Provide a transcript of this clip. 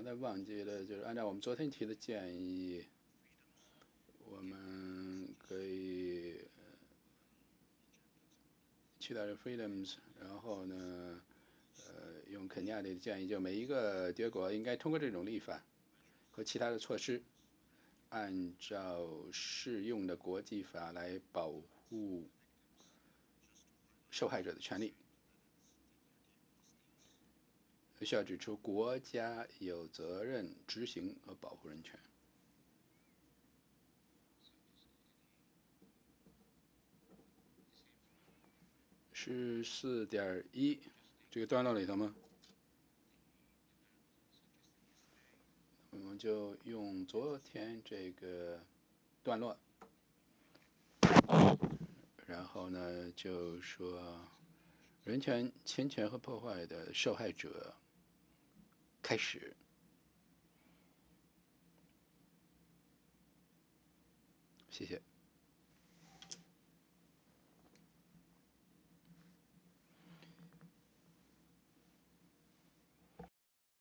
刚才忘记了，就是按照我们昨天提的建议，我们可以去掉这 freedoms，然后呢，用肯尼亚的建议，就每一个结果应该通过这种立法和其他的措施，按照适用的国际法来保护受害者的权利。需要指出，国家有责任执行和保护人权。14.1这个段落里头吗？我们就用昨天这个段落，然后呢就说人权侵权和破坏的受害者开始。谢谢。